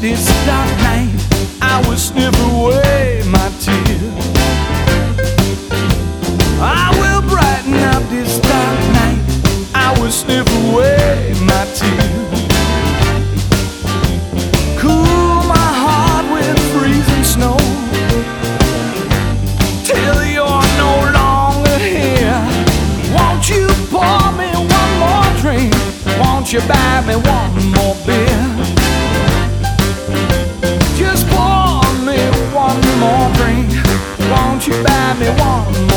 this dark night, I will sniff away my tears. I will brighten up this dark night, I will sniff away my tears. Cool my heart with freezing snow till you're no longer here. Won't you pour me one more drink? Won't you buy me one more beer? Just pour me one more drink. Won't you buy me one more